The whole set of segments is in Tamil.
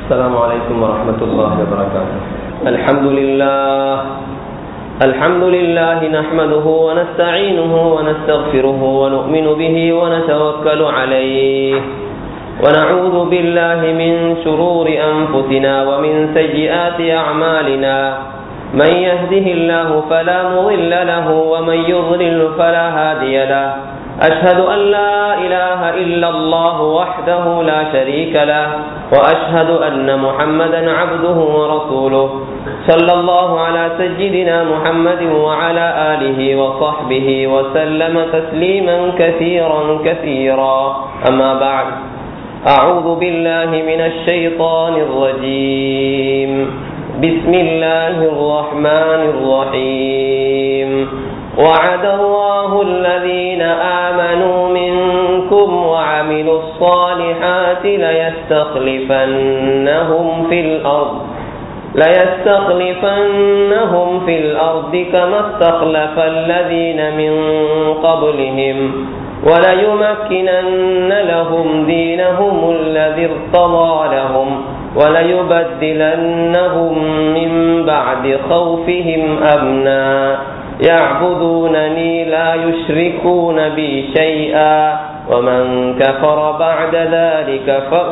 السلام عليكم ورحمة الله وبركاته. الحمد لله نحمده ونستعينه ونستغفره ونؤمن به ونتوكل عليه ونعوذ بالله من شرور أنفسنا ومن سيئات أعمالنا. من يهده الله فلا مضل له ومن يضلل فلا هادي له. أشهد أن لا إله إلا الله وحده لا شريك له وأشهد أن محمدا عبده ورسوله. صلى الله على سيدنا محمد وعلى آله وصحبه وسلم تسليما كثيرا كثيرا. أما بعد، أعوذ بالله من الشيطان الرجيم. بسم الله الرحمن الرحيم. وعد الله الذين آمنوا منكم وعملوا الصالحات ليستخلفنهم في الأرض كما استخلف الذين من قبلهم وليمكنن لهم دينهم الذي ارتضى لهم وليبدلنهم من بعد خوفهم أمنا يعبدونني لا يشركون بي شيئا ومن كفر بعد ذلك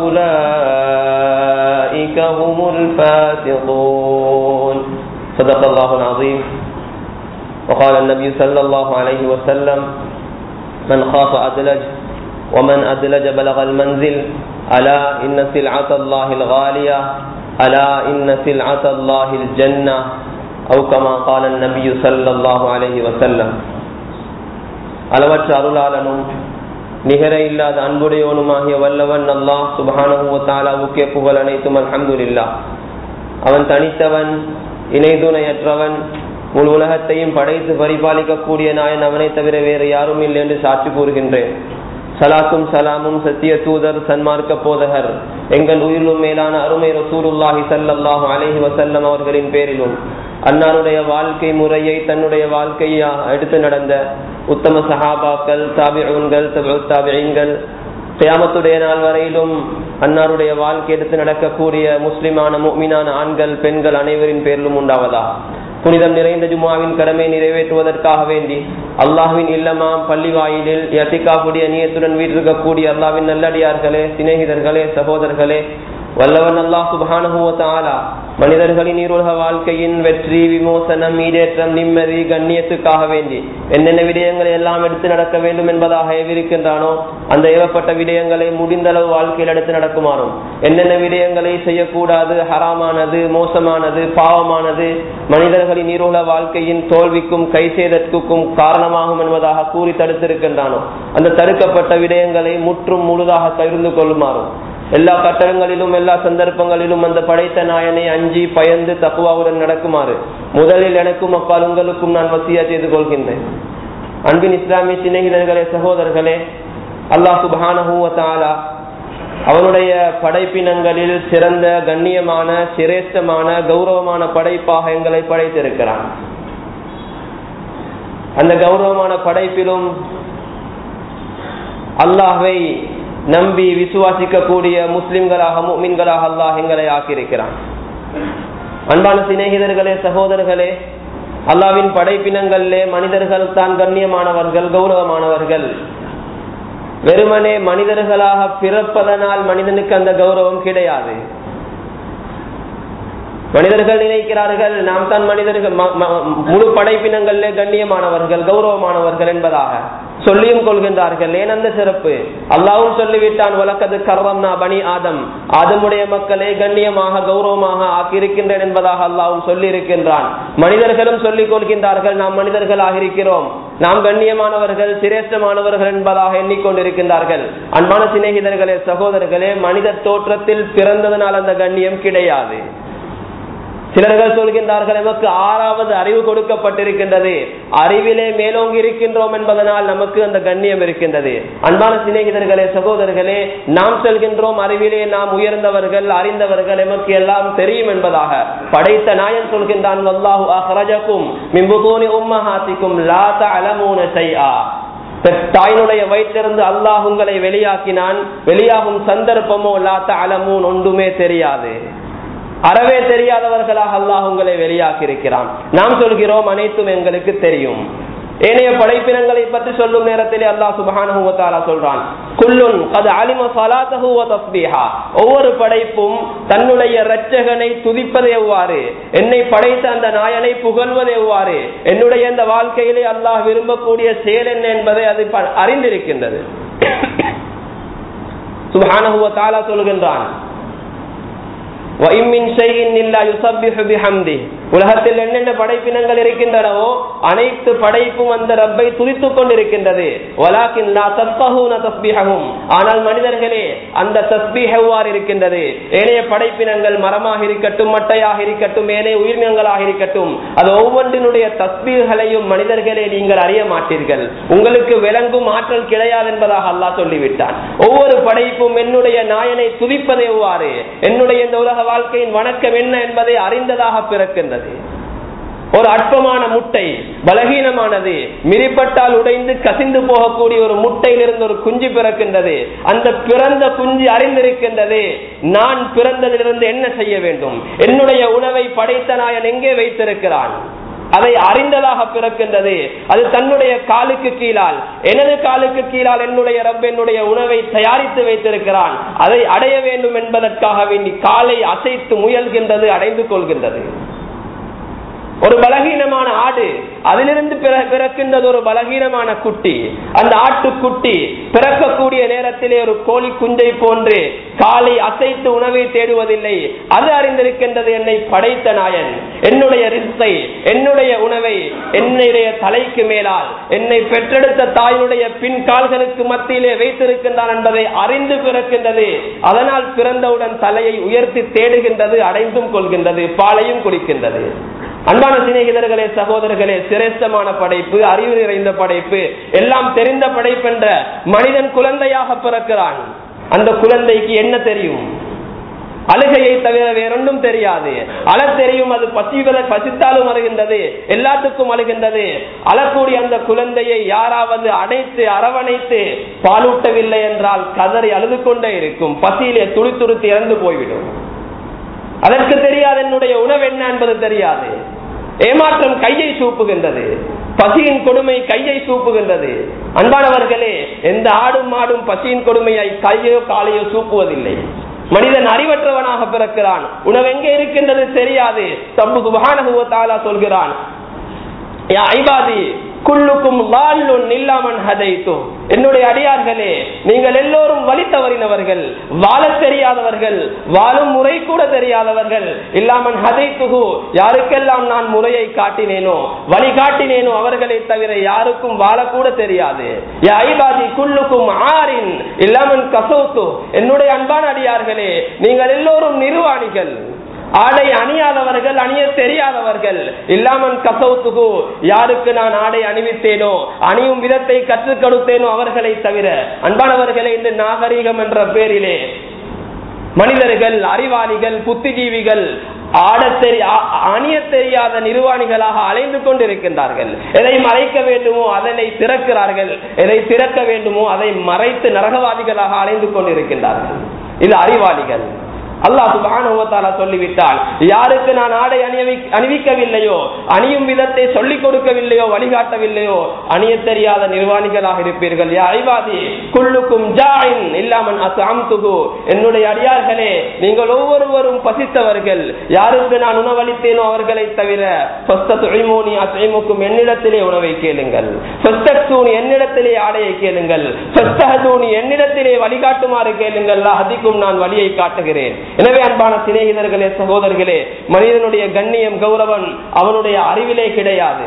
فأولئك هم الفاسقون. صدق الله العظيم. وقال النبي صلى الله عليه وسلم: من خاف أدلج ومن أدلج بلغ المنزل. ألا إن سلعة الله الغالية ألا إن سلعة الله الجنة أو كما قال النبي صلى الله عليه وسلم. அளவற்ற அருளாளனும் நிகர இல்லாத அன்புடையவனுமாகிய வல்லவன் அல்லாஹ் சுப்ஹானஹு வ தஆலாவுக்கே புகழ் அனைத்தும். அல்ஹம்துலில்லாஹ். அவன் தனித்தவன், இணைதுணையற்றவன், முழு உலகத்தையும் படைத்து பரிபாலிக்கக்கூடிய நாயன் அவனை தவிர வேறு யாரும் இல்லை என்று சாட்சி கூறுகின்றேன். சலாத்தும் சலாமும் சத்திய தூதர், சன்மார்க்க போதகர், எங்கள் உயிரிலும் மேலான அருமை ரசூலுல்லாஹி ஸல்லல்லாஹு அலைஹி வஸல்லம் அவர்களின் பேரிலும், அன்னாருடைய வாழ்க்கை முறையை தன்னுடைய வாழ்க்கையா எடுத்து நடந்த உத்தம சஹாபாக்கள், தாபிஊன்கள், தபுத் தாபிஈன்கள், கியாமத்துடைய நாள் வரையிலும் அன்னாருடைய வாழ்க்கை எடுத்து நடக்கக்கூடிய முஸ்லிமான முஃமினான ஆண்கள் பெண்கள் அனைவரின் பேரிலும் உண்டாவதா. புனிதம் நிறைந்த ஜும்ஆவின் கடமை நிறைவேற்றுவதற்காக வேண்டி அல்லாஹ்வின் இல்லமாம் பள்ளி வாயிலில் இஅ்திகாஃபுடைய நியத்துடன் வீற்றிருக்கக்கூடிய அல்லாஹ்வின் நல்லடியார்களே, சிநேகிதர்களே, சகோதரர்களே, வல்லவன் அல்லாஹ் சுப்ஹானஹு வ தஆலா மனிதர்களின் இருளக வாழ்க்கையின் வெற்றி, விமோசனம், ஈடேற்றம், நிம்மதி, கண்ணியத்துக்காக வேண்டி என்னென்ன விடயங்களை எல்லாம் எடுத்து நடக்க வேண்டும் என்பதாக ஏவிருக்கின்றானோ அந்த ஏவப்பட்ட விடயங்களை முடிந்தளவு வாழ்க்கையில் எடுத்து நடக்குமாறும், என்னென்ன விடயங்களை செய்யக்கூடாது, ஹராமானது, மோசமானது, பாவமானது, மனிதர்களின் இருள வாழ்க்கையின் தோல்விக்கும் கைசேதற்கும் காரணமாகும் என்பதாக கூறி தடுத்திருக்கின்றானோ அந்த தடுக்கப்பட்ட விடயங்களை முற்றும் முழுதாக தவிர்த்து கொள்ளுமாறும், எல்லா கட்டடங்களிலும் எல்லா சந்தர்ப்பங்களிலும் அந்த படைத்த நாயனை அஞ்சி பயந்து தக்வாவுடன் நடக்குமாறு முதலில் எனக்கும் அப்பால் உங்களுக்கும் நான் வசியா செய்து கொள்கின்றேன். அன்பின் இஸ்லாமிய சிநேகிதர்களே, சகோதரர்களே, அல்லாஹ் சுப்ஹானஹு வ தஆலா அவனுடைய படைப்பினங்களில் சிறந்த, கண்ணியமான, சிரேஷ்டமான, கௌரவமான படைப்பாக எங்களை படைத்திருக்கிறான். அந்த கௌரவமான படைப்பிலும் அல்லாஹ்வை நம்பி விசுவாசிக்கக்கூடிய முஸ்லிம்களாக, முஃமின்களாக அல்லாஹ் எங்களை ஆக்கியிருக்கிறான். அன்பான சிநேகிதர்களே, சகோதரர்களே, அல்லாஹ்வின் படைப்பினங்களிலே மனிதர்கள் தான் கண்ணியமானவர்கள், கௌரவமானவர்கள். வெறுமனே மனிதர்களாக பிறப்பதனால் மனிதனுக்கு அந்த கௌரவம் கிடையாது. மனிதர்கள் நினைக்கிறார்கள் நாம் தான் மனிதர்கள் முழு படைப்பினங்களிலே கண்ணியமானவர்கள், கௌரவமானவர்கள் என்பதாக சொல்லியும் கொள்கின்றார்கள். ஏன் அந்த சிறப்பு? அல்லாஹ்வும் சொல்லிவிட்டான், வலக்கது கர்ரம்னா பனி ஆதம், ஆதமுடைய மக்களை கண்ணியமாக கௌரவமாக ஆக்கியிருக்கின்றேன் என்பதாக அல்லாஹ்வும் சொல்லி இருக்கின்றான். மனிதர்களும் சொல்லிக் கொள்கின்றார்கள் நாம் மனிதர்களாக இருக்கிறோம், நாம் கண்ணியமானவர்கள், சிரேஷ்டமானவர்கள் என்பதாக எண்ணிக்கொண்டிருக்கின்றார்கள். அன்பான சிநேகிதர்களே, சகோதரர்களே, மனித தோற்றத்தில் பிறந்ததனால் அந்த கண்ணியம் கிடையாது. சிலர்கள் சொல்கின்றார்கள் நமக்கு 6வது அறிவு கொடுக்கப்பட்டிருக்கின்றது, அறிவிலே மேலோங்கி இருக்கின்றோம் என்பதனால் நமக்கு அந்த கண்ணியம் இருக்கின்றது. அன்பான சிநேகிதர்களே, சகோதரர்களே, நாம் சொல்கின்றோம் அறிவிலே நாம் உயர்ந்தவர்கள், அறிந்தவர்கள், நமக்கு எல்லாம் தெரியும் என்பதாக. படைத்த நாயன் சொல்கின்றான், வல்லாஹு அஹ்ரஜகும் மின் புதூனி உம்மஹாத்திக்கும் லா தஅலமூன ஷைஆ. தாயினுடைய வயிற்றிலிருந்து அல்லாஹ் உங்களை வெளியாக்கினான். வெளியாகும் சந்தர்ப்பமோ லா தஅலமூன், ஒன்றுமே தெரியாது, அறவே தெரியாதவர்களாக அல்லாஹ் உங்களை வெளியாக்கி இருக்கிறான். நாம் சொல்கிறோம் அனைத்தும் எங்களுக்கு தெரியும். ஏனைய படைப்பினங்களை பற்றி சொல்லும் நேரத்திலே அல்லாஹ் சுப்ஹானஹு வ தஆலா சொல்றான், குல்லுன் கத் அலிம ஸலாத்தஹு வ தஸ்பீஹா. ஒவ்வொரு படைப்பும் தன்னுடைய இரட்சகனை துதிப்பது எவ்வாறு, என்னை படைத்த அந்த நாயனை புகழ்வது எவ்வாறு, என்னுடைய இந்த வாழ்க்கையிலே அல்லாஹ் விரும்பக்கூடிய செயல் என்ன என்பதை அது அறிந்திருக்கின்றது. சுப்ஹானஹு வ தஆலா சொல்கின்றான், உலகத்தில் என்னென்ன படைப்பினங்கள் இருக்கின்றனவோ அனைத்து படைப்பும் அந்த ரப்பை துதித்துக் கொண்டிருக்கின்றது. ஆனால் மனிதர்களே அந்த தஸ்பீஹ் எவ்வாறு இருக்கின்றது? ஏனைய படைப்பினங்கள் மரமாக இருக்கட்டும், மட்டையாக இருக்கட்டும், ஏனைய உயிரினங்களாக இருக்கட்டும், அது ஒவ்வொன்றினுடைய தஸ்பீஹ்களையும் மனிதர்களே நீங்கள் அறிய மாட்டீர்கள். உங்களுக்கு விளங்கும் ஆற்றல் கிடையாது என்பதாக அல்லாஹ் சொல்லிவிட்டான். ஒவ்வொரு படைப்பும் என்னுடைய நாயனை துதிப்பது எவ்வாறு, என்னுடைய இந்த உலக வாழ்க்கையின் வணக்கம் என்ன என்பதை அறிந்ததாக பிறக்கின்றது. ஒரு அற்பமான முட்டை, பலகீனமானது, மிரிப்பட்டால் உடைந்து கசிந்து போகக்கூடிய ஒரு முட்டையிலிருந்து ஒரு குஞ்சு பிறக்கின்றது. அந்த பிறந்த குஞ்சு அறிந்திருக்கின்றது, நான் பிறந்ததிலிருந்து என்ன செய்ய வேண்டும், என்னுடைய உணவை படைத்த நாயன் எங்கே வைத்திருக்கிறான், அதை அறிந்ததாக பிறக்கின்றது. அது தன்னுடைய காலுக்கு கீழால், எனது காலுக்கு கீழால் என்னுடைய ரப் என்னுடைய உணவை தயாரித்து வைத்திருக்கிறான். அதை அடைய வேண்டும் என்பதற்காக வேண்டி காலை அசைத்து முயல்கின்றது, அடைந்து கொள்கின்றது. ஒரு பலகீனமான ஆடு, அதிலிருந்து பிறக்கின்றது ஒரு பலகீனமான குட்டி. அந்த ஆட்டுக்குட்டி பிறக்கக்கூடிய நேரத்திலே ஒரு கோழி குஞ்சை போன்று காலை அசைத்து உணவை தேடுவதில்லை. அது அறிந்திருக்கின்றது, என்னை படைத்த நாயன் என்னுடைய ரிஸ்கை, என்னுடைய உணவை என்னுடைய தலைக்கு மேலால், என்னை பெற்றெடுத்த தாயினுடைய பின் கால்களுக்கு மத்தியிலே வைத்திருக்கின்றான் என்பதை அறிந்து பிறக்கின்றது. அதனால் பிறந்தவுடன் தலையை உயர்த்தி தேடுகின்றது, அடைந்தும் கொள்கின்றது, பாலையும் குடிக்கின்றது. அன்பான சிநேகிதர்களே, சகோதரர்களே, சிரேஷ்டமான படைப்பு, அறிவு நிறைந்த படைப்பு, எல்லாம் தெரிந்த படைப்பு என்ற மனிதன் குழந்தையாக பிறக்கிறான். அந்த குழந்தைக்கு என்ன தெரியும்? அழுகையை தவிர வேறொன்றும் தெரியாது. அழ தெரியும், அது பசித்தாலும் அழுகின்றது, எல்லாத்துக்கும் அழுகின்றது. அழக்கூடிய அந்த குழந்தையை யாராவது அடைத்து அரவணைத்து பாலூட்டவில்லை என்றால் கதறி அழுது கொண்டே இருக்கும், பசியிலே துடி துடித்து இறந்து போய்விடும். அதற்கு தெரியாது என்னுடைய உணவு என்ன என்பது தெரியாது. ஏமாற்றம் கையை சூப்புகின்றது, பசியின் கொடுமை கையை சூப்புகின்றது. அன்பானவர்களே, எந்த ஆடும் மாடும் பசியின் கொடுமையை கையோ காலையோ சூப்புவதில்லை. மனிதன் அறிவற்றவனாக பிறக்கிறான், உணவு எங்கே இருக்கின்றது தெரியாது. ரப்பு சுப்ஹானஹு வ தஆலா சொல்கிறான், யா இபாதி குல்லுக்கும் லால்லுன் இல்லாமன் ஹதைது. என்னுடைய அடியார்களே, நீங்கள் எல்லோரும் வழி தவறினவர்கள், வாழ தெரியாதவர்கள், வாழும் முறை கூட தெரியாதவர்கள். இல்லாமன் ஹதைதுஹு, யாருக்கெல்லாம் நான் முறையை காட்டினேனோ, வழி காட்டினேனோ அவர்களை தவிர யாருக்கும் வாழக்கூட தெரியாது. யா இபாதி குல்லுக்கும் ஆரின் இல்லாமன் கஸௌது. என்னுடைய அன்பான அடியார்களே, நீங்கள் எல்லோரும் நிர்வாணிகள், ஆடை அணியாதவர்கள், அணிய தெரியாதவர்கள். இல்லாமன் கஸௌதுஹு, யாருக்கு நான் ஆடை அணிவித்தேனோ, அணியும் விதத்தை கற்றுக் கொடுத்தேனோ அவர்களை தவிர. அன்பானவர்களே, இந்த நாகரீகம் என்ற பேரிலே மனிதர்கள், அறிவாளிகள், புத்திஜீவிகள் அணிய தெரியாத நிர்வாணிகளாக அலைந்து கொண்டிருக்கின்றார்கள். எதை மறைக்க வேண்டுமோ அதனை திறக்கிறார்கள், எதை திறக்க வேண்டுமோ அதை மறைத்து நரகவாதிகளாக அலைந்து கொண்டிருக்கின்றார்கள். இது அறிவாளிகள். அல்லாஹ் சுப்ஹானஹு வ தஆலா சொல்லிவிட்டால், யாருக்கு நான் ஆடை அணிவிக்கவில்லையோ, அணியும் விதத்தை சொல்லிக் கொடுக்கவில்லையோ, வழிகாட்டவில்லையோ, அணிய தெரியாத நிர்வாணிகளாக இருப்பீர்கள். யா இபாதி குல்லுக்கும் ஜாஇன் இல்லாமன் அஸ்அம்துஹு. என்னுடைய அடியார்களே, நீங்கள் ஒவ்வொருவரும் பசித்தவர்கள், யாருக்கு நான் உணவளித்தேனோ அவர்களை தவிர. ஃபஸ்ததுஇமூனி அஸ்இமுக்கும், என்னிடத்திலே உணவை கேளுங்கள். ஃபஸ்தக்ஸூனி, என்னிடத்திலே ஆடையை கேளுங்கள். ஃபஸ்தஹதூனி, என்னிடத்திலே வழிகாட்டுமாறு கேளுங்கள். அஹதிக்கும், நான் வழியை காட்டுகிறேன். எனவே அன்பான சிநேகிதர்களே, சகோதரர்களே, மனிதனுடைய கண்ணியம், கௌரவம் அவனுடைய அறிவிலே கிடையாது.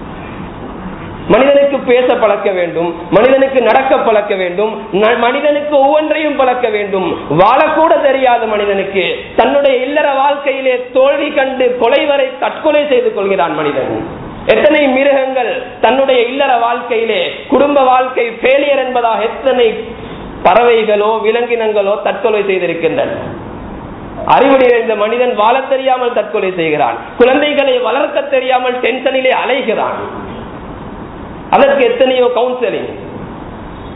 மனிதனுக்கு பேச பழக்க வேண்டும், மனிதனுக்கு நடக்க பழக்க வேண்டும், மனிதனுக்கு ஒவ்வொன்றையும் பழக்க வேண்டும். வாழக்கூட தெரியாத மனிதனுக்கு தன்னுடைய இல்லற வாழ்க்கையிலே தோல்வி கண்டு கொலை வரை தற்கொலை செய்து கொள்கிறான் மனிதன். எத்தனை மிருகங்கள் தன்னுடைய இல்லற வாழ்க்கையிலே, குடும்ப வாழ்க்கை ஃபெயிலியர் என்பதாக எத்தனை பறவைகளோ விலங்கினங்களோ தற்கொலை செய்திருக்கின்றன. அறிவுடைய இந்த மனிதன் வாழ தெரியாமல் தற்கொலை செய்கிறான், குழந்தைகளை வளர்க்க தெரியாமல் டென்ஷனிலே அலைகிறான். அதற்கு எத்தனையோ கவுன்சிலிங்,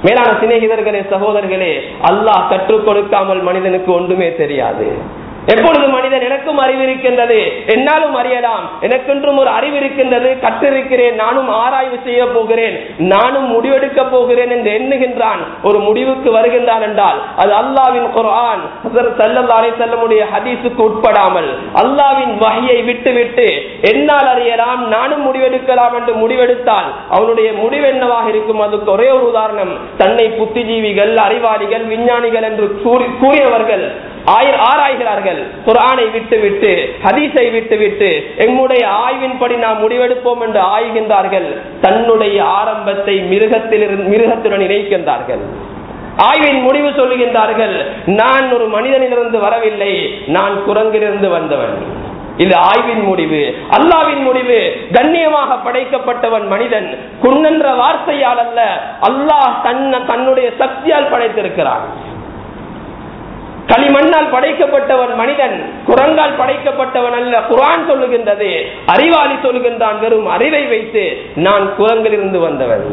மேலான சிநேகிதர்களே, சகோதரர்களே, அல்லாஹ் கற்றுக் கொடுக்காமல் மனிதனுக்கு ஒன்றுமே தெரியாது. எப்பொழுது மனிதன் எனக்கும் அறிவு இருக்கின்றது, என்னாலும் அறியலாம், எனக்கென்றும் ஒரு அறிவு இருக்கின்றது, கற்றிருக்கிறேன், நானும் ஆராய்வு செய்ய போகிறேன், நானும் முடிவெடுக்க போகிறேன் என்று எண்ணுகின்றான், ஒரு முடிவுக்கு வருகின்றான் என்றால் அது அல்லாஹ்வின் குர்ஆன் ஸல்லல்லாஹு அலைஹி வஸல்லமுடைய ஹதீஸுக்கு உட்படாமல் அல்லாஹ்வின் வஹ்யை விட்டுவிட்டு என்னால் அறியலாம், நானும் முடிவெடுக்கலாம் என்று முடிவெடுத்தால் அவனுடைய முடிவு என்னவாக இருக்கும்? அதுக்கு ஒரே ஒரு உதாரணம், தன்னை புத்திஜீவிகள், அறிவாளிகள், விஞ்ஞானிகள் என்று கூறியவர்கள் ஆராய்கிறார்கள். குர்ஆனை விட்டுவிட்டு, ஹதீஸை விட்டுவிட்டு எம்முடைய ஆய்வின்படி நாம் முடிவெடுப்போம் என்று ஆய்கின்றார்கள். தன்னுடைய ஆரம்பத்தை மிருகத்துடன் இணைக்கின்றார்கள். ஆய்வின் முடிவு சொல்லுகின்றார்கள், நான் ஒரு மனிதனிலிருந்து வரவில்லை, நான் குரங்கிலிருந்து வந்தவன். இது ஆய்வின் முடிவு. அல்லாஹ்வின் முடிவு, கண்ணியமாக படைக்கப்பட்டவன் மனிதன். குன்னென்ற வார்த்தையால் அல்ல, அல்லாஹ் தன்னுடைய சக்தியால் படைத்திருக்கிறான். களிமண்ணால் படைக்கப்பட்டவன் மனிதன், குரங்கால் படைக்கப்பட்டவன் அல்ல. குர்ஆன் சொல்லுகின்றது, அறிவாளி சொல்லுகின்றான், வெறும் அறிவை வைத்து நான் குரங்கிலிருந்து வந்தவன்.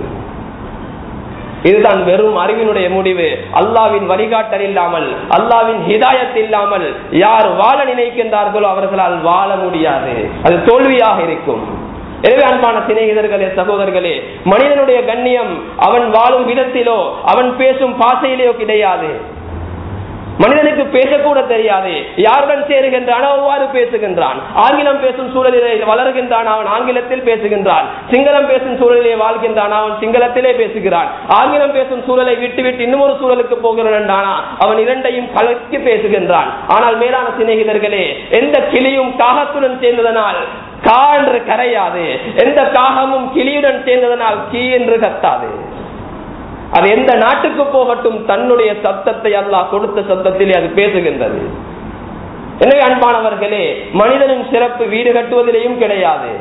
இதுதான் வெறும் அறிவினுடைய முடிவு. அல்லாஹ்வின் வழிகாட்டல் இல்லாமல், அல்லாஹ்வின் ஹிதாயத் இல்லாமல் யார் வாழ நினைக்கின்றார்களோ அவர்களால் வாழ முடியாது, அது தோல்வியாக இருக்கும். எனவே அன்பான சிநேகிதர்களே, சகோதரர்களே, மனிதனுடைய கண்ணியம் அவன் வாழும் விதத்திலோ அவன் பேசும் பாசையிலேயோ கிடையாது. மனிதனுக்கு பேசக்கூட தெரியாது. யாருடன் சேருகின்றான் அவ்வாறு பேசுகின்றான். ஆங்கிலம் பேசும் சூழலிலே வளர்கின்றான், அவன் ஆங்கிலத்தில் பேசுகின்றான். சிங்களம் பேசும் சூழலிலே வாழ்கின்றான், அவன் சிங்களத்திலே பேசுகிறான். ஆங்கிலம் பேசும் சூழலை விட்டுவிட்டு இன்னொரு சூழலுக்கு போகிறான், அவன் இரண்டையும் கலக்கி பேசுகின்றான். ஆனால் மேலான சிநேகிதர்களே, எந்த கிளியும் காகத்துடன் சேர்ந்ததனால் கா என்று கரையாது, எந்த காகமும் கிளியுடன் சேர்ந்ததனால் கீ என்று கத்தாது. அது எந்த நாட்டுக்கு போகட்டும், தன்னுடைய சத்தத்தை அல்லாஹ் கொடுத்த சத்தத்திலே அது பேசுகின்றது. எனவே அன்பானவர்களே, மனிதனின் சிறப்பு வீடு கட்டுவதிலேயும் கிடையாது.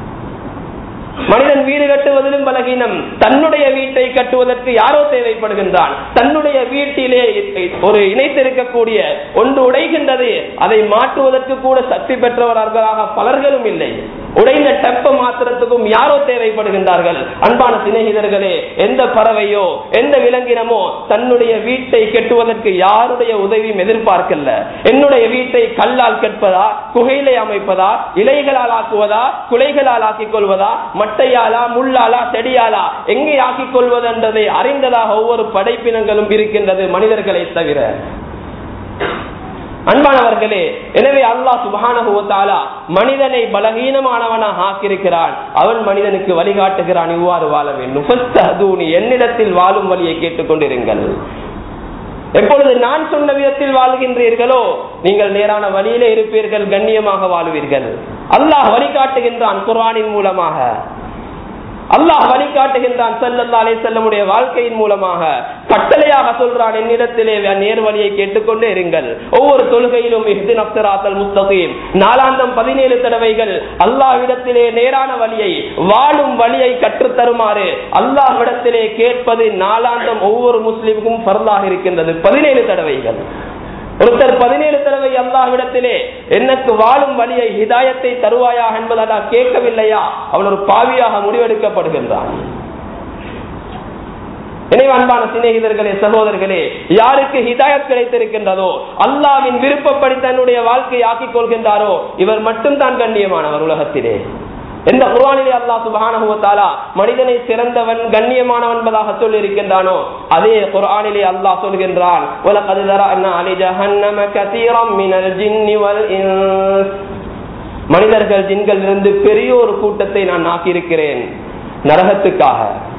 மனிதன் வீடு கட்டுவதிலும் பலகீனம். தன்னுடைய வீட்டை கட்டுவதற்கு யாரோ தேவைப்படுகின்றான். தன்னுடைய வீட்டிலே ஒரு இணைத்திருக்கக்கூடிய ஒன்று உடைகின்றது, அதை மாற்றுவதற்கு கூட சக்தி பெற்றவர்களாக பலர்களும் இல்லை. உடைந்த டெப்ப மாத்திரத்துக்கும் யாரோ தேவைப்படுகின்றார்கள். அன்பான சிநேகிதர்களே, எந்த பறவையோ எந்த விலங்கினமோ தன்னுடைய வீட்டை கட்டுவதற்கு யாருடைய உதவியும் எதிர்பார்க்கல. என்னுடைய வீட்டை கல்லால் கட்டுவதா, குகையிலே அமைப்பதா, இலைகளால் ஆக்குவதா, குலைகளால் ஆக்கிக் கொள்வதா, மட்டையாலா, முள்ளாலா, செடியாலா, எங்கே ஆக்கிக் கொள்வது என்றதை அறிந்ததாக ஒவ்வொரு படைப்பினங்களும் இருக்கின்றது, மனிதர்களை தவிர. அன்பானவர்களே, எனவே அல்லாஹ் சுப்ஹானஹு வ தஆலா மனிதனை பலகீனமானவனாக ஆக்கியிருக்கிறான். அவன் மனிதனுக்கு வழிகாட்டுகிறான், இவ்வாறு வாழ வேண்டும். ஃபஸ்தஹ்தூனி, என்னிடத்தில் வாழும் வழியை கேட்டுக்கொண்டிருங்கள். எப்பொழுது நான் சொன்ன விதத்தில் வாழ்கின்றீர்களோ நீங்கள் நேரான வழியிலே இருப்பீர்கள், கண்ணியமாக வாழ்வீர்கள். அல்லாஹ் வழிகாட்டுகின்றான் குர்ஆனின் மூலமாக. அல்லாஹ் வழிகாட்டுகின்றான் ஸல்லல்லாஹு அலைஹி வஸல்லமுடைய வாழ்க்கையின் மூலமாக. கட்டளையாக சொல்றான், என்னிடத்திலே நேர் வழியை கேட்டுக்கொண்டே இருங்கள். ஒவ்வொரு தொழுகையிலும் இஹ்தினஸ் ஸிராத்தல் முஸ்தகீம் நாலாந்தம் 17 தடவைகள் அல்லாஹ்விடத்திலே நேரான வழியை, வாழும் வழியை கற்றுத் தருமாறு அல்லாஹ்விடத்திலே கேட்பது நாலாந்தம் ஒவ்வொரு முஸ்லிமுக்கும் ஃபர்லாக இருக்கின்றது. 17 தடவைகள். ஒருத்தர் 17 தடவை அல்லாஹ்விடத்திலே எனக்கு வாழும் வழியை, ஹிதாயத்தை தருவாயா என்பதை கேட்கவில்லையா, அவன் ஒரு பாவியாக முடிவெடுக்கப்படுகின்றான். எனவே அன்பான சிநேகிதர்களே, சகோதரர்களே, யாருக்கு ஹிதாயத் கிடைத்திருக்கின்றதோ, அல்லாஹ்வின் விருப்பப்படி தன்னுடைய வாழ்க்கையை ஆக்கிக் கொள்கின்றாரோ, இவர் மட்டும்தான் கண்ணியமானவர் உலகத்திலே. எந்த குர்ஆனிலே அல்லாஹ் சுப்ஹானஹு வ தஆலா மனிதனை சிறந்தவன், கண்ணியமானவன் என்பதாக சொல்லி இருக்கின்றானோ, அதே குர்ஆனிலே அல்லாஹ் சொல்கின்றான், வலகத் ஸரஅனா அலி ஜஹன்னம கஸீரம் மினல் ஜின்னி வல் இன்ஸ், மனிதர்கள் ஜின்களிலிருந்து பெரிய ஒரு கூட்டத்தை நான் ஆக்கியிருக்கிறேன் நரகத்துக்காக.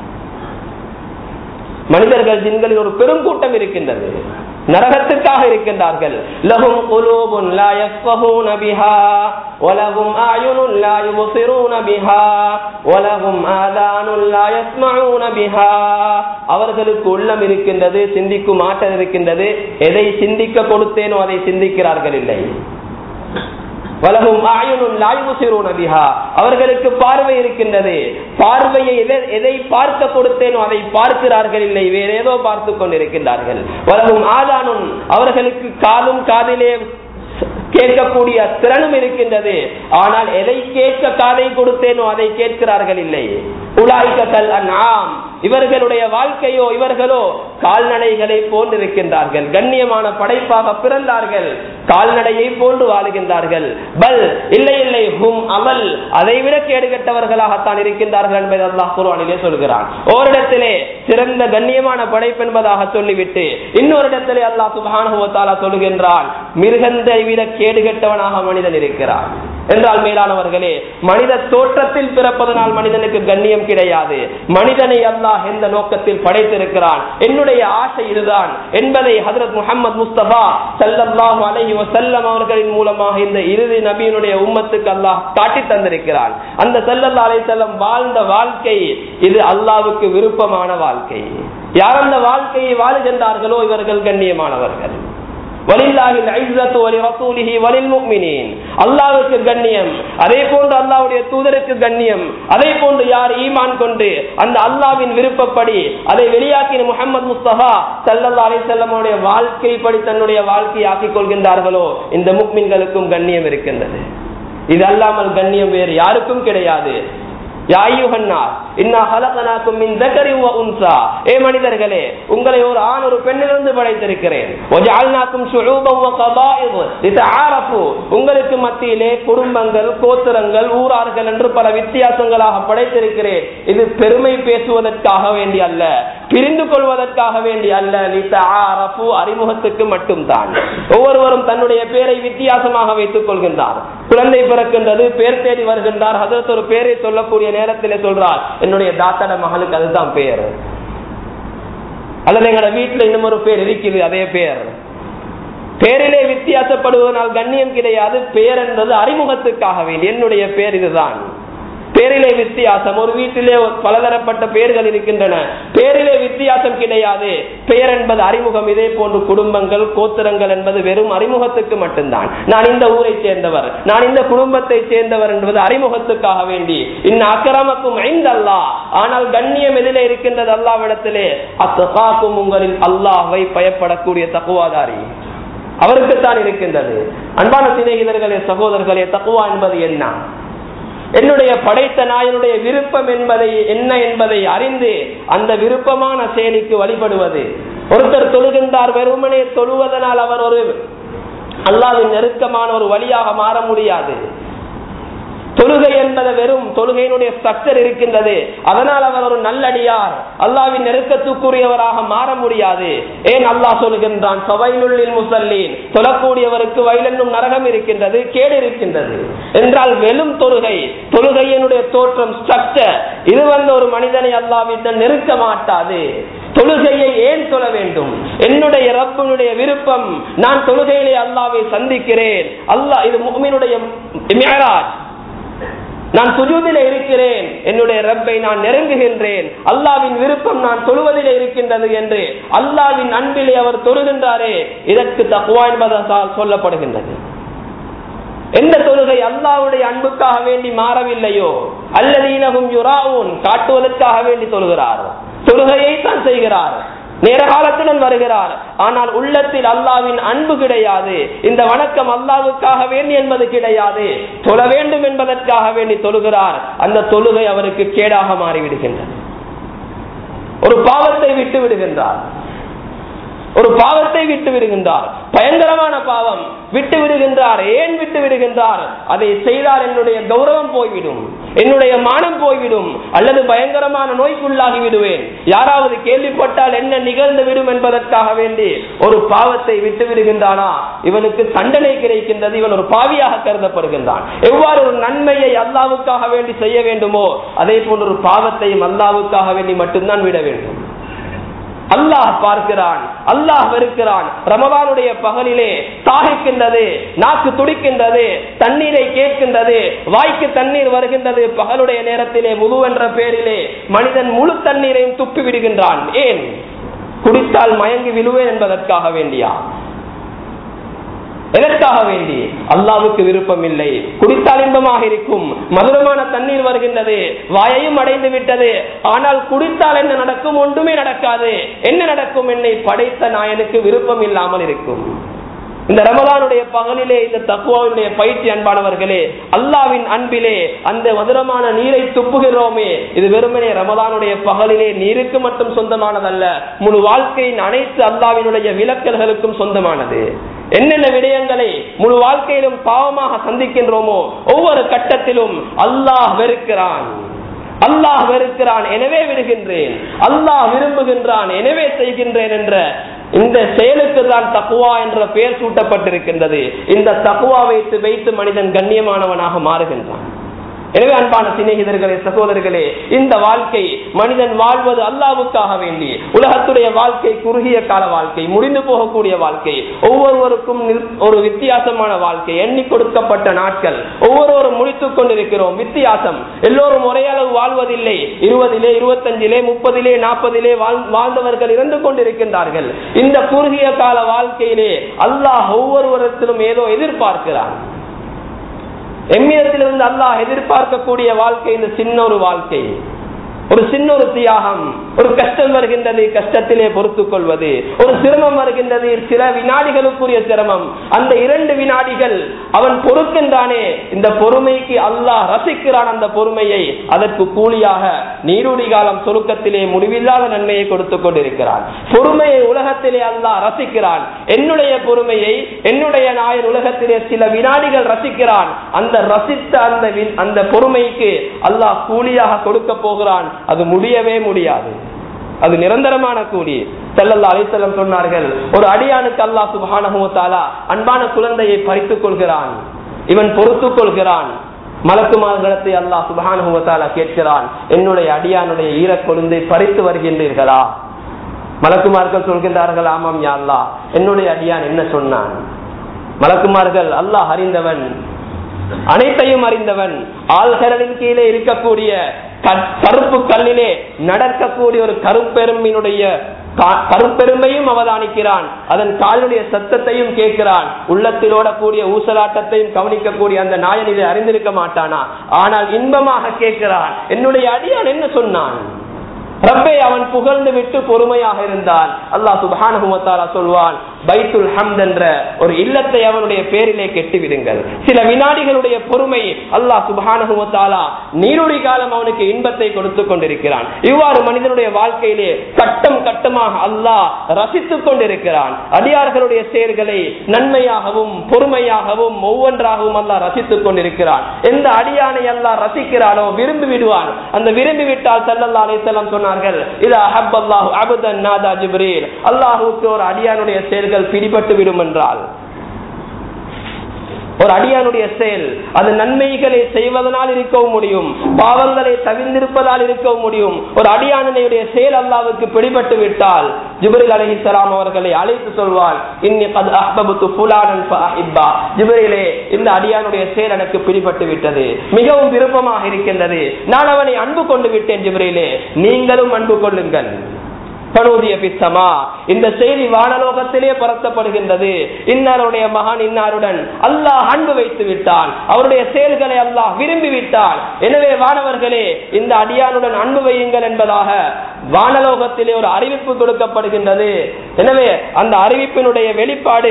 மனிதர்கள் ஜின்களில் ஒரு பெருங்கூட்டம் இருக்கின்றது, நரகத்துக்காக இருக்கின்றார்கள். லஹும் குலூபுன் லா யஃகஹூன பிஹா வலஹும் அயுனுன் லா யுப்சிரூன பிஹா வலஹும் ஆதானுன் லா யஸ்மஊன பிஹா, அவர்களுக்கு உள்ளம் இருக்கின்றது, சிந்திக்கும் ஆற்றல் இருக்கின்றது, எதை சிந்திக்க கொடுத்தேனோ அதை சிந்திக்கிறார்கள் இல்லை. வலஹும் அயுனுன் லா யுப்சிரூன பிஹா, அவர்களுக்கு பார்வை இருக்கின்றது, பார்வையை எதை பார்க்க கொடுத்தேனோ அதை பார்க்கிறார்கள் இல்லை, வேற ஏதோ பார்த்து கொண்டிருக்கின்றார்கள். வலஹும் ஆதானுன், அவர்களுக்கு காதும் காதிலே கேட்கக்கூடிய திறனும் இருக்கின்றது, ஆனால் எதை கேட்க காதை கொடுத்தேனோ அதை கேட்கிறார்கள் இல்லை. உலாயிக கல் அன்ஆம், இவர்களுடைய வாழ்க்கையோ இவர்களோ கால்நடைகளை போன்றிருக்கின்றார்கள். கண்ணியமான படைப்பாக பிறந்தார்கள், கால்நடையை போன்று வாழுகின்றார்கள். பல் இல்லை இல்லை ஹும் அமல், அதைவிட கேடுகட்டவர்களாகத்தான் இருக்கின்றார்கள் என்பதை அல்லாஹ் குர்ஆனிலே சொல்கிறான். ஓரிடத்திலே சிறந்த கண்ணியமான படைப்பு என்பதாக சொல்லிவிட்டு இன்னொரு இடத்திலே அல்லாஹ் சுப்ஹானஹு வ தஆலா சொல்கின்றான், மிருகத்தை விட கேடுகட்டவனாக மனிதன் இருக்கிறான் என்றால் மேலானவர்களே, மனித தோற்றத்தில் பிறப்பதனால் மனிதனுக்கு கண்ணியம் கிடையாது. மனிதனை அல்லாஹ் எந்த நோக்கத்தில் படைத்திருக்கிறான், என்னுடைய ஆசை இதுதான் என்பதை ஹஜ்ரத் முஹம்மது முஸ்தபா ஸல்லல்லாஹு அலைஹி வஸல்லம் அவர்களின் மூலமாக இந்த இறுதி நபியினுடைய உம்மத்துக்கு அல்லாஹ் காட்டி தந்திருக்கிறான். அந்த ஸல்லல்லாஹு அலைஹி வஸல்லம் வாழ்ந்த வாழ்க்கை இது அல்லாஹ்வுக்கு விருப்பமான வாழ்க்கை. யார் அந்த வாழ்க்கையை வாழுகின்றார்களோ இவர்கள் கண்ணியமானவர்கள். அல்லாஹ்வுக்கு கண்ணியம், அதே போன்று அல்லாஹ்வுடைய தூதருக்கு கண்ணியம், அதே போன்று யார் ஈமான் கொண்டு அந்த அல்லாஹ்வின் விருப்பப்படி அதை வெளியாக்கின முஹம்மது முஸ்தபா ஸல்லல்லாஹு அலைஹி வஸல்லம் உடைய வாழ்க்கைப்படி தன்னுடைய வாழ்க்கையை ஆக்கிக் கொள்கின்றார்களோ இந்த முஃமின்களுக்கும் கண்ணியம் இருக்கின்றது. இது அல்லாமல் கண்ணியம் வேறு யாருக்கும் கிடையாது. மனிதர்களே, உங்களை ஒரு ஆண் ஒரு பெண்ணிலிருந்து படைத்திருக்கிறேன். உங்களுக்கு மத்தியிலே குடும்பங்கள், கோத்திரங்கள், ஊரார்கள் என்று பல வித்தியாசங்களாக படைத்திருக்கிறேன். இது பெருமை பேசுவதற்காக வேண்டி அல்ல, பிரிந்து கொள்வதற்காக வேண்டி அல்ல, அறிமுகத்துக்கு மட்டும்தான். ஒவ்வொருவரும் தன்னுடைய பேரை வித்தியாசமாக வைத்துக் கொள்கின்றார். குழந்தை பிறக்கின்றது, பேர் தேடி வருகின்றார். ஹஜ்ரத் ஒரு பேரை சொல்லக்கூடிய நேரத்திலே சொல்றார், என்னுடைய தாத்தாட மகளுக்கு அதுதான் பேர், அல்லது எங்களோட வீட்டுல இன்னும் ஒரு பேர் இருக்குது அதே பேர். பேரிலே வித்தியாசப்படுவதனால் கண்ணியம் கிடையாது. பேர் என்பது அறிமுகத்துக்காக வேண்டி, என்னுடைய பேர் இதுதான். பேரிலே வித்தியாசம், ஒரு வீட்டிலே பலதரப்பட்ட பெயர்கள் இருக்கின்றன, பேரிலே வித்தியாசம் கிடையாது. பெயர் என்பது அறிமுகம். இதே போன்று குடும்பங்கள், கோத்திரங்கள் என்பது வெறும் அறிமுகத்துக்கு மட்டும்தான். நான் இந்த ஊரை சேர்ந்தவர், நான் இந்த குடும்பத்தை சேர்ந்தவர் என்பது அறிமுகத்துக்காக வேண்டி. இன்ன அக்ரமக்கும் இன்தல்லாஹ், ஆனால் கண்ணியம் எதிலே இருக்கின்றது? அல்லாஹ்விடத்திலே. அத்தகாக்கும், உங்களில் அல்லாஹ்வை பயப்படக்கூடிய தக்வாதாரி அவருக்குத்தான் இருக்கின்றது. அன்பான சிநேகிதர்களே, சகோதரர்களே, தக்வா என்பது என்ன? என்னுடைய படைத்த நாயனுடைய விருப்பம் என்பதை என்ன என்பதை அறிந்து அந்த விருப்பமான செயலுக்கு வழிபடுவது. ஒருத்தர் தொழுகின்றார், வெறுமனே தொழுவதனால் அவர் ஒரு அல்லாஹ்வின் நெருக்கமான ஒரு வழியாக மாற முடியாது. தொழுகை என்பது வெறும் தொழுகையினுடைய ஸ்ட்ரக்சர் இருக்கின்றது, அதனால் அவர் ஒரு நல்லடியார், அல்லாஹ்வின் நெருக்கத்துக்குரியவராக மாற முடியாது. ஏன் அல்லாஹ் சொல்கின்றான், ஃபவைலுல் முஸல்லீன், தொழக்கூடியவருக்கு வயலென்னும் நரகம் இருக்கின்றது, கேடு இருக்கின்றது என்றால் வெறும் தொழுகை, தொழுகையினுடைய தோற்றம், ஸ்ட்ரக்சர், இது ஒரு மனிதனை அல்லாஹ்விடம் நெருக்க மாட்டாது. தொழுகையை ஏன் சொல்ல வேண்டும்? என்னுடைய ரப்பினுடைய விருப்பம், நான் தொழுகையிலே அல்லாஹ்வை சந்திக்கிறேன். அல்லாஹ், இது முஃமினுடைய மிஅராஜ். நான் சுஜூதிலே இருக்கிறேன், என்னுடைய ரப்பை நான் நெருங்குகின்றேன், அல்லாஹ்வின் விருப்பம் நான் தொழுவதிலே இருக்கின்றது என்று அல்லாஹ்வின் அன்பிலே அவர் தொழுகின்றாரே, இதற்கு தக்வா என்பதால் சொல்லப்படுகின்றது. எந்த தொழுகை அல்லாஹ்வுடைய அன்புக்காக வேண்டி மாறவில்லையோ, அல்லதீனஹும் யுராஊன், காட்டுவதற்காக வேண்டி தொழுகிறார், தொழுகையை தான் செய்கிறார், நேர காலத்துடன் வருகிறார், ஆனால் உள்ளத்தில் அல்லாஹ்வின் அன்பு கிடையாது. இந்த வணக்கம் அல்லாஹ்வுக்காக வேண்டி என்பது கிடையாது, தொழ வேண்டும் என்பதற்காக வேண்டி தொழுகிறார். அந்த தொழுகை அவருக்கு கேடாக மாறிவிடுகின்றது. ஒரு பாவத்தை விட்டு விடுகின்றார், ஒரு பாவத்தை விட்டு விடுகின்றார், பயங்கரமான பாவம் விட்டு விடுகின்றார். ஏன் விட்டு விடுகின்றார்? அதை செய்தால் என்னுடைய கௌரவம் போய்விடும், என்னுடைய மானம் போய்விடும், அல்லது பயங்கரமான நோய்க்குள்ளாகி விடுவேன், யாராவது கேள்விப்பட்டால் என்ன நிகழ்ந்து விடும் என்பதற்காக வேண்டி ஒரு பாவத்தை விட்டு விடுகின்றானா, இவனுக்கு தண்டனை கிடைக்கின்றது, இவன் ஒரு பாவியாக கருதப்படுகின்றான். எவ்வாறு ஒரு நன்மையை அல்லாஹ்வுக்காக வேண்டி செய்ய வேண்டுமோ அதே போன்ற ஒரு பாவத்தையும் அல்லாஹ்வுக்காக வேண்டி மட்டும்தான் விட வேண்டும். அல்லாஹ் பார்க்கிறான், அல்லாஹ் வெறுக்கிறான். ரமலானுடைய பகலிலே தாகிக்கின்றது, நாக்கு துடிக்கின்றது, தண்ணீரை கேட்கின்றது, வாய்க்கு தண்ணீர் வருகின்றது. பகலுடைய நேரத்திலே வுது என்ற பேரிலே மனிதன் முழு தண்ணீரையும் துப்பி விடுகின்றான். ஏன்? குடித்தால் மயங்கி விழுவேன் என்பதற்காக வேண்டியா? எதற்காக வேண்டி? அல்லாஹ்வுக்கு விருப்பம் இல்லை. குடித்தால் இன்பமாக இருக்கும், மதுரமான தண்ணீர் வருகின்றது, வாயையும் அடைந்து விட்டது, ஆனால் குடித்தால் என்ன நடக்கும்? ஒன்றுமே நடக்காது. என்ன நடக்கும்? என்னை படைத்த நாயனுக்கு விருப்பம் இல்லாமல் இருக்கும். இந்த ரமலானுடைய பகலிலே இந்த தக்வாவுடைய பயிற்சி அன்பானவர்களே, அல்லாவின் அன்பிலே அந்த மதுரமான நீரை துப்புகிறோமே, இது வெறுமனே ரமலானுடைய பகலிலே நீருக்கு மட்டும் சொந்தமானதல்ல, முழு வாழ்க்கையின் அனைத்து அல்லாவினுடைய விலக்கல்களுக்கும் சொந்தமானது. என்னென்ன விடயங்களை முழு வாழ்க்கையிலும் பாவமாக சந்திக்கின்றோமோ ஒவ்வொரு கட்டத்திலும் அல்லாஹ் வெறுக்கிறான், அல்லாஹ் வெறுக்கிறான் எனவே விடுகின்றேன், அல்லாஹ் விரும்புகின்றான் எனவே செய்கின்றேன் என்ற இந்த செயலுக்கு தான் தக்வா என்ற பெயர் சூட்டப்பட்டிருக்கின்றது. இந்த தக்வாவை வைத்து மனிதன் கண்ணியமானவனாக மாறுகின்றான். எனவே அன்பான சிநேகிதர்களே, சகோதரர்களே, இந்த வாழ்க்கை மனிதன் வாழ்வது அல்லாஹ்வுக்காக வேண்டி. உலகத்துடைய வாழ்க்கை குறுகிய கால வாழ்க்கை, முடிந்து போகக்கூடிய வாழ்க்கை, ஒவ்வொருவருக்கும் ஒரு வித்தியாசமான வாழ்க்கை, எண்ணி கொடுக்கப்பட்ட நாட்கள், ஒவ்வொருவரும் முடித்துக் கொண்டிருக்கிறோம். வித்தியாசம், எல்லோரும் ஒரே அளவு வாழ்வதில்லை. 20, 25, 30, 40 வாழ்ந்தவர்கள் இருந்து கொண்டிருக்கின்றார்கள். இந்த குறுகிய கால வாழ்க்கையிலே அல்லாஹ் ஒவ்வொருவரிடத்திலும் ஏதோ எதிர்பார்க்கிறான். எம்மிடத்திலிருந்து அல்லாஹ் எதிர்பார்க்கக்கூடிய வாழ்க்கை இந்த சின்ன ஒரு வாழ்க்கை, ஒரு சின்ன ஒரு தியாகம். ஒரு கஷ்டம் வருகின்றது, கஷ்டத்திலே பொறுத்துக் கொள்வது. ஒரு சிரமம் வருகின்றது, சில வினாடிகளுக்குரிய சிரமம். அந்த 2 வினாடிகள் அவன் பொறுக்கின்றானே, இந்த பொறுமைக்கு அல்லாஹ் ரசிக்கிறான். அந்த பொறுமையை அதற்கு கூலியாக நீரூடி காலம் சொருக்கத்திலே முடிவில்லாத நன்மையை கொடுத்துக் கொண்டிருக்கிறான். பொறுமையை உலகத்திலே அல்லாஹ் ரசிக்கிறான். என்னுடைய பொறுமையை என்னுடைய நாயன் உலகத்திலே சில வினாடிகள் ரசிக்கிறான். அந்த ரசித்த அந்த பொறுமைக்கு அல்லாஹ் கூலியாக கொடுக்க போகிறான். அது முடியவே முடியாது, அது நிரந்தரமான கூலி. ஸல்லல்லாஹு அலைஹி வஸல்லம் சொன்னார்கள், ஒரு அடியானுக்கு அல்லாஹ் சுப்ஹானஹு வ தஆலா அன்பான குழந்தையை பறித்துக் கொள்கிறான், இவன் பொறுத்துக் கொள்கிறான். மலக்குமார்களிடத்தை அல்லாஹ் சுப்ஹானஹு வ தஆலா கேட்கிறான், என்னுடைய அடியானுடைய ஈரக்கொழுந்தை பறித்து வருகின்றீர்களா? மலக்குமார்கள் சொல்கின்றார்கள், ஆமாம் யா அல்லாஹ். என்னுடைய அடியான் என்ன சொன்னான்? மலக்குமார்கள், அல்லாஹ் அறிந்தவன், அனைத்தையும் அறிந்தவன், ஆழ்கடலின் கீழே இருக்கக்கூடிய கருப்பு கல்லிலே நடக்கக்கூடிய ஒரு கருப்பெருமையும் அவதானிக்கிறான், அதன் காலுடைய சத்தத்தையும் கேட்கிறான், உள்ளத்திலோட கூடிய ஊசலாட்டத்தையும் கவனிக்கக்கூடிய அந்த நாயனிலே அறிந்திருக்க மாட்டானா? ஆனால் இன்பமாக கேட்கிறான், என்னுடைய அடியான் என்ன சொன்னான்? ரப்பே அவன் புகழ்ந்து விட்டு பொறுமையாக இருந்தான். அல்லாஹ் சுப்ஹானஹு வ தஆலா சொல்வான், பைத்துல் ஹம்த் என்ற ஒரு இல்லத்தை அவனுடைய பேரிலே கெட்டிவிடுங்கள். சில வினாடிகளுடைய பொறுமை அல்லாஹ் சுப்ஹானஹு வ தஆலா நீருடி காலம் அவனுக்கு இன்பத்தை கொடுத்துக் கொண்டிருக்கிறான். இவ்வாறு மனிதனுடைய வாழ்க்கையிலே கட்டம் கட்டமாக அல்லாஹ் ரசித்துக் கொண்டிருக்கிறான். அடியார்களுடைய செயல்களை நன்மையாகவும் பொறுமையாகவும் ஒவ்வொன்றாகவும் அல்லாஹ் ரசித்துக் கொண்டிருக்கிறான். எந்த அடியானை அல்லாஹ் ரசிக்கிறானோ விரும்பி விடுவான். அந்த விரும்பி விட்டால் ஸல்லல்லாஹு அலைஹி வஸல்லம் சொன்னார்கள், இதா அஹப்பல்லாஹு அபதன் நாதா ஜிப்ரீல், அல்லாஹ்வுக்கு ஒரு அடியானுடைய செயல்கள் பிடிபட்டு விடும் என்றால், ஒரு அடியானுடைய செயல் அது நன்மைகளை செய்வதனால் இருக்கவும் முடியும், பாவங்களை தவிர்த்திருப்பதால் இருக்கவும் முடியும். ஒரு அடியானுடைய செயல் அல்லாஹ்வுக்கு பிடிபட்டு விட்டால் ஜிப்ரீல் அலைஹிஸ்ஸலாம் அவர்களை அழைத்து சொல்வார், இன்னி கத் அஹ்பப்து ஃபுலானன் ஃபஅஹிப்பா, ஜிப்ரீலே இந்த அடியானுடைய செயல் எனக்கு பிடிபட்டு விட்டது, மிகவும் விருப்பமாக இருக்கின்றது, நான் அவனை அன்பு கொண்டு விட்டேன், ஜிப்ரீலே நீங்களும் அன்பு கொள்ளுங்கள். இந்த செய்தி வானலோகத்திலே பரத்தப்படுகின்றது. இன்னாருடைய மகான் இன்னாருடன் அல்லாஹ் அன்பு வைத்து விட்டான், அவருடைய செயல்களை அல்லாஹ் விரும்பி விட்டான். எனவே வானவர்களே, இந்த அடியானுடன் அன்பு வையுங்கள் என்பதாக வானலோகத்திலே ஒரு அறிவிப்பு கொடுக்கப்படுகின்றது. எனவே அந்த அறிவிப்பினுடைய வெளிப்பாடு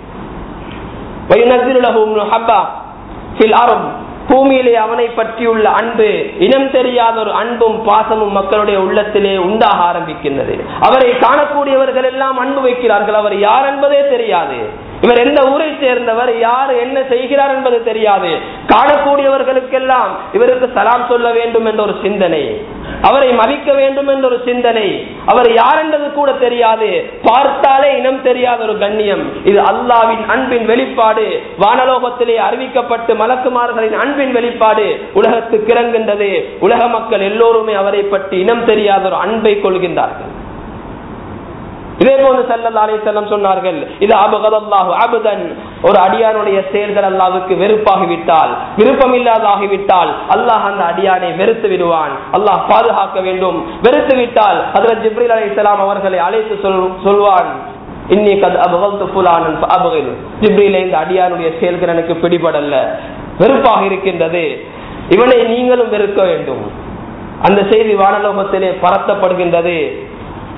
பூமியிலே அவனை பற்றியுள்ள அன்பு, இனம் தெரியாத ஒரு அன்பும் பாசமும் மக்களுடைய உள்ளத்திலே உண்டாக ஆரம்பிக்கின்றது. அவரை காணக்கூடியவர்கள் எல்லாம் அன்பு வைக்கிறார்கள். அவர் யார் என்பதே தெரியாது, இவர் எந்த ஊரை சேர்ந்தவர், யார் என்ன செய்கிறார் என்பது தெரியாது. காணக்கூடியவர்களுக்கெல்லாம் இவருக்கு சலாம் சொல்ல வேண்டும் என்ற ஒரு சிந்தனை, அவரை மதிக்க வேண்டும் என்ற ஒரு சிந்தனை, அவர் யார் என்பது கூட தெரியாது, பார்த்தாலே இனம் தெரியாத ஒரு கண்ணியம். இது அல்லாஹ்வின் அன்பின் வெளிப்பாடு. வானலோகத்திலே அறிவிக்கப்பட்டு மலக்குமார்களின் அன்பின் வெளிப்பாடு உலகத்துக்கு இறங்குகின்றது. உலக மக்கள் எல்லோருமே அவரை பற்றி இனம் தெரியாத ஒரு அன்பை கொள்கின்றார்கள். இதே போன்று ஸல்லல்லாஹு அலைஹி வஸல்லம் சொன்னார்கள், இது அபகதல்லாஹு அபதன், ஒரு அடியானுடைய செயல்கள் அல்லாஹ்வுக்கு வெறுப்பாகிவிட்டால், விருப்பமில்லாதாகிவிட்டால் அல்லாஹ் அந்த அடியானை வெறுத்து விடுவான். அல்லாஹ் பாதுகாக்க வேண்டும். வெறுத்து விட்டால் ஹஜ்ரத் ஜிப்ரீல் அலைஹிஸ்ஸலாம் அவர்களை அழைத்து சொல்வான், இன்னி கத் அபகல்து ஃபுலானன் ஃபஅபகில், ஜிப்ரீலே இந்த அடியானுடைய செயல்கள் எனக்கு பிடிபடல்ல, வெறுப்பாக இருக்கின்றது, இவனை நீங்களும் வெறுக்க வேண்டும். அந்த செய்தி வானலோகத்திலே பரத்தப்படுகின்றது.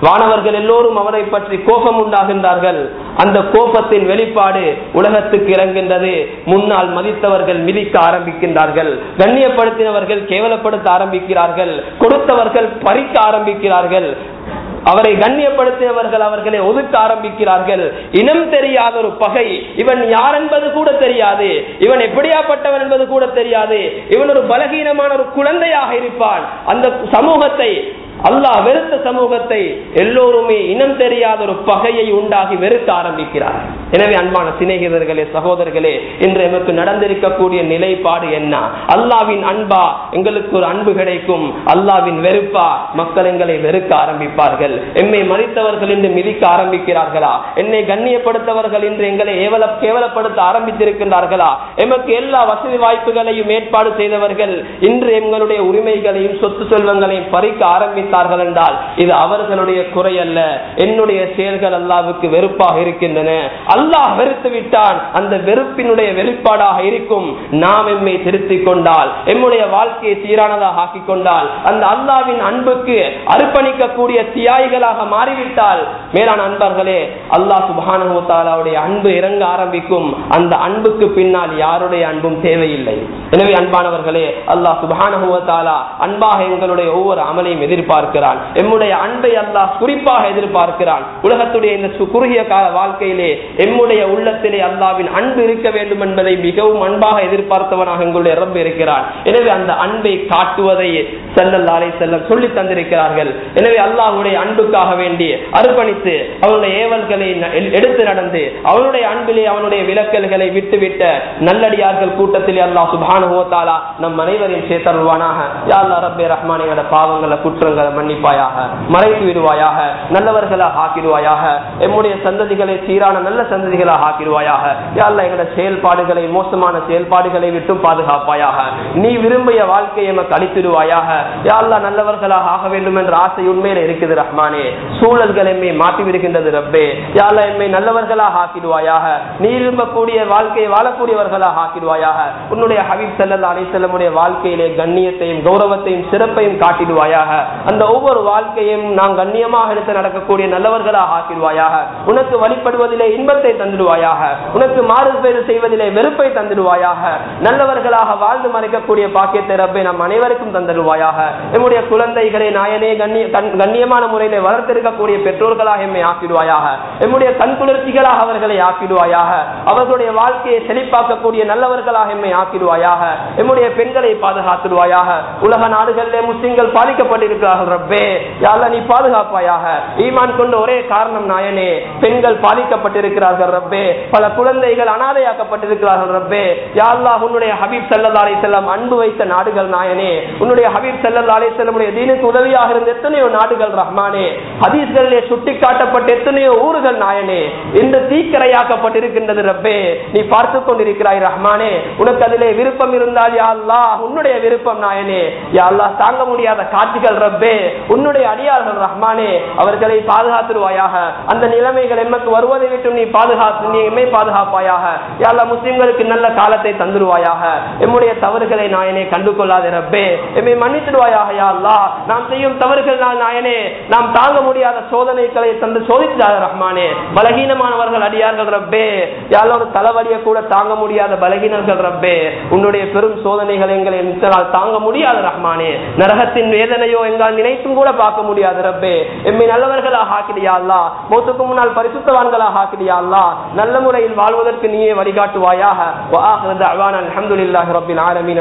வானவர்கள் எல்லோரும் அவரை பற்றி கோபம் உண்டாகின்றார்கள். அந்த கோபத்தின் வெளிப்பாடு உலகத்துக்கு இறங்குகின்றது. முன்னால் மதித்தவர்கள் மிதிக்க ஆரம்பிக்கின்றார்கள், கண்ணியப்படுத்தினவர்கள் கேவலப்படுத்த ஆரம்பிக்கிறார்கள், கொடுத்தவர்கள் பறிக்க ஆரம்பிக்கிறார்கள், அவரை கண்ணியப்படுத்தியவர்கள் அவர்களை ஒதுக்க ஆரம்பிக்கிறார்கள். இனம் தெரியாத ஒரு பகை, இவன் யார் என்பது கூட தெரியாது, இவன் எப்படியாப்பட்டவன் என்பது கூட தெரியாது, இவன் ஒரு பலகீனமான ஒரு குழந்தையாக இருப்பான். அந்த சமூகத்தை, அல்லாஹ் வெறுத்த சமூகத்தை எல்லோருமே இனம் தெரியாத ஒரு பகையை உண்டாகி வெறுக்க ஆரம்பிக்கிறார். எனவே அன்பான சிநேகிதர்களே, சகோதரர்களே, இன்று எமக்கு நடந்திருக்கக்கூடிய நிலைப்பாடு என்ன? அல்லாவின் அன்பா எங்களுக்கு ஒரு அன்பு கிடைக்கும், அல்லாவின் வெறுப்பா மக்கள் எங்களை வெறுக்க ஆரம்பிப்பார்கள். எம்மை மதித்தவர்கள் இன்று மிதிக்க ஆரம்பிக்கிறார்களா? என்னை கண்ணியப்படுத்தவர்கள் இன்று எங்களை கேவலப்படுத்த ஆரம்பித்திருக்கின்றார்களா? எமக்கு எல்லா வசதி வாய்ப்புகளையும் ஏற்பாடு செய்தவர்கள் இன்று எங்களுடைய உரிமைகளையும் சொத்து செல்வங்களையும் பறிக்க ஆரம்பித்தார்கள் என்றால் இது அவர்களுடைய குறை அல்ல, என்னுடைய செயல்கள் அல்லாஹ்வுக்கு வெறுப்பாக இருக்கின்றன. அல்லாஹ் வெறுத்து விட்டான், அந்த வெறுப்பினுடைய வெளிப்பாடாக இருக்கும். நாம் எம்மை திருத்திக் கொண்டால், எம்முடைய வாழ்க்கையை சீரானதாக ஆக்கிக் கொண்டால், அந்த அல்லாஹ்வின் அன்புக்கு அர்ப்பணிக்கக்கூடிய தியாகிகளாக மாறிவிட்டால், மேலான அன்பர்களே, அல்லாஹ் சுப்ஹானஹு வ தஆலாவுடைய அன்பு இறங்க ஆரம்பிக்கும். அந்த அன்புக்கு பின்னால் யாருடைய அன்பும் தேவையில்லை. எனவே அன்பானவர்களே, அல்லாஹ் சுப்ஹானஹு வ தஆலா அன்பாக எங்களுடைய ஒவ்வொரு அமலையும் எதிர்பார்க்கிறான். எம்முடைய அன்பை அல்லாஹ் குறிப்பாக எதிர்பார்க்கிறான். உலகத்துடைய இந்த குறுகிய கால வாழ்க்கையிலே எம்முடைய உள்ளத்திலே அல்லாஹ்வின் அன்பு இருக்க வேண்டும் என்பதை மிகவும் அன்பாக எதிர்பார்த்தவனாக எங்களுடைய ரப் இருக்கிறான். எனவே அந்த அன்பை காட்டுவதை ஸல்லல்லாஹு அலைஹி வஸல்லம் சொல்லி தந்திருக்கிறார்கள். எனவே அல்லாஹ்வுடைய அன்புக்காக வேண்டி அர்ப்பணித்து அவனுடைய ஏவல்களை எடுத்து நடந்து அவனுடைய அன்பிலே அவனுடைய விலக்கல்களை விட்டுவிட்ட நல்லடியார்கள் கூட்டத்திலே அல்லாஹ் சுப்ஹானஹு வ தஆலா நம் அனைவரையும் சேர்த்தருள்வானாக. யா அல்லாஹ் ரப்பே ரஹ்மானே, எங்களுடைய பாவங்களை குற்றங்களை மன்னிப்பாயாக, மறைத்து விடுவாயாக, நல்லவர்களாக ஆக்கிடுவாயாக, எம்முடைய சந்ததிகளை சீரான நல்ல சந்ததிகளாக ஆக்கிடுவாயாக. யா அல்லாஹ் எங்களுடைய செயல்பாடுகளை மோசமான செயல்பாடுகளை விட்டும் பாதுகாப்பாயாக. நீ விரும்பிய வாழ்க்கையை எமக்கு அளித்திடுவாயாக. யா அல்லாஹ் நல்லவர்களாக ஆக வேண்டும் என்ற ஆசை உண்மையில இருக்குது ரஹ்மானே. சூழல்கள் எம்மை மாற்றி விடுகின்றது ரப்பே. யா அல்லாஹ் எம்மை நல்லவர்களாக ஆக்கிடுவாயாக. நீ விரும்பக்கூடிய வாழ்க்கையை வாழக்கூடியவர்களாக ஆக்கிடுவாயாக. உன்னுடைய ஹபீப் ஸல்லல்லாஹு அலைஹி வஸல்லம் வாழ்க்கையிலே கண்ணியத்தையும் கௌரவத்தையும் சிறப்பையும் காட்டிடுவாயாக. அந்த ஒவ்வொரு வாழ்க்கையும் நாம் கண்ணியமாக எடுத்து நடக்கக்கூடிய நல்லவர்களாக ஆக்கிடுவாயாக. உனக்கு வழிபடுவதிலே இன்பத்தை தந்துடுவாயாக. உனக்கு மாறுபேறு செய்வதிலே வெறுப்பை தந்துடுவாயாக. நல்லவர்களாக வாழ்ந்து மறைக்கக்கூடிய பாக்கியத்தை ரப்பே நம் அனைவருக்கும் தந்துடுவாயாக. நம்முடைய குழந்தைகளை நாயனே கண்ணியமான முறையிலே வளர்த்திருக்கக்கூடிய பெற்றோர்களாக எம்மை ஆக்கிடுவாயாக. நம்முடைய கண் குளிர்ச்சிகளாக அவர்களை ஆக்கிடுவாயாக. அவர்களுடைய வாழ்க்கையை செழிப்பாக்கக்கூடிய நல்லவர்களாக எம்மை ஆக்கிடுவாயாக. நம்முடைய பெண்களை பாதுகாத்துடுவாயாக. உலக நாடுகளிலே முஸ்லிம்கள் பாதிக்கப்பட்டிருக்கிறார்கள் ரப்பே. யா அல்லாஹ் நீ பாதுகாப்பாயாக. ஈமான் கொண்ட ஒரே காரணம் நாயனே, பெண்கள் பாதிக்கப்பட்டிருக்கிறார்கள் ரப்பே. பல குழந்தைகள் அனாதையாக்கப்பட்டிருக்கிறார்கள் ரப்பே. யா அல்லாஹ் உன்னுடைய ஹபீப் ஸல்லல்லாஹு அலைஹி வஸல்லம் அன்பு வைத்த நாடுகள் நாயனே, உன்னுடைய ஹபீப் ஸல்லல்லாஹு அலைஹி வஸல்லம் தீனுக்கு உதவியாக இருந்த எத்தனையோ நாடுகள் ரஹ்மானே, ஹதீஸ்களிலே சுட்டிக்காட்டப்பட்ட எத்தனையோ ஊர்கள் நாயனே இந்த தீக்கரையாக்கப்பட்டிருக்கின்றது ரப்பே. நீ பார்த்து கொண்டிருக்கிறாய் ரஹ்மானே. உனக்கு அதிலே விருப்பம் இருந்தால் யா அல்லாஹ் உன்னுடைய விருப்பம் நாயனே. யா அல்லாஹ் தாங்க முடியாத காட்சிகள் ரப்பே, உன்னுடைய அடியார்கள் ரஹ்மானே, அவர்களை பாதுகாத்துடுவாயாக. அந்த நிலைமைகள் எமக்கு வருவதை விட்டு நீ பாதுகாத்து, நீ எம்மை பாதுகாப்பாயாக. யா அல்லாஹ் முஸ்லிம்களுக்கு நல்ல காலத்தை தந்துடுவாயாக. எம்முடைய தவறுகளை நாயனே கண்டு கொள்ளாதே ரப்பே, எம்மை மன்னித்துடுவாயாக. யா அல்லாஹ் நாம் செய்யும் தவறுகள் நாயனே, நாம் தாங்க முடியாத சோதனைகளை தந்து சோதித்தார் ரஹ்மானே. பலகீனமானவர்கள் அடியார்கள் ரப்பே. யா அல்லாஹ் ஒரு தலைவலியை கூட தாங்க முடியாத பலகீனர்கள் ரப்பே, உன்னுடைய பெரும் சோதனைகள் எங்களை தாங்க முடியாத ரஹ்மானே. நரகத்தின் வேதனையோ எங்களால் நினைத்தும் கூட பார்க்க முடியாது ரப்பே. எம்மை நல்லவர்களாக ஆக்கிடியா அல்லாஹ், மௌத்துக்கு முன்னால் பரிசுத்தவான்களாக ஆக்கிடியா அல்லாஹ். நல்ல முறையில் வாழ்வதற்கு நீயே வழிகாட்டுவாயாக. வ ஆகிரு தஅவானா அல்ஹம்துலில்லாஹி ரப்பில் ஆலமீன்.